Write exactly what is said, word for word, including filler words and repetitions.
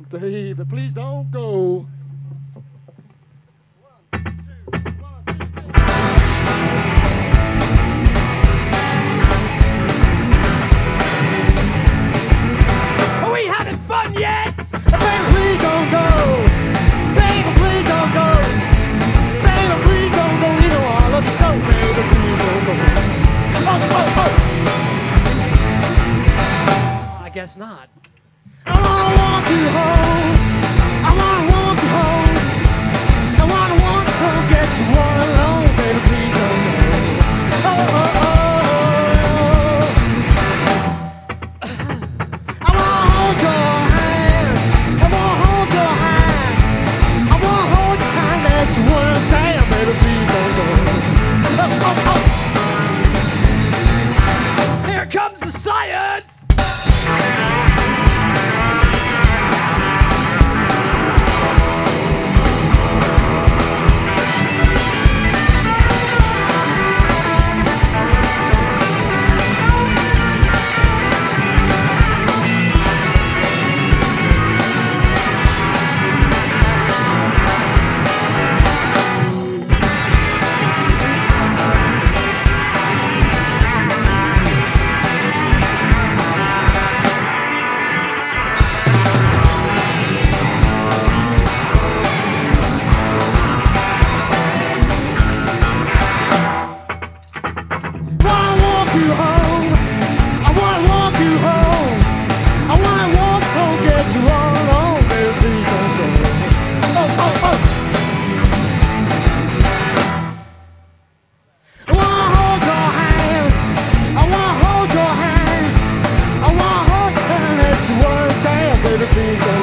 Baby, please don't go. Are we having fun yet? Baby, please don't go. Baby, please don't go. Baby, please don't go. You know I love you so. Baby, please don't go. Oh, oh, oh. I guess not. I wanna walk you home. I wanna walk you home. I wanna walk you home. Get you all alone. Baby, please don't go. Oh, oh, oh. I wanna hold your hand. I wanna hold your hand. I wanna hold your hand. Let you understand. Baby, please don't go. Oh, oh, oh. Here comes the science! Please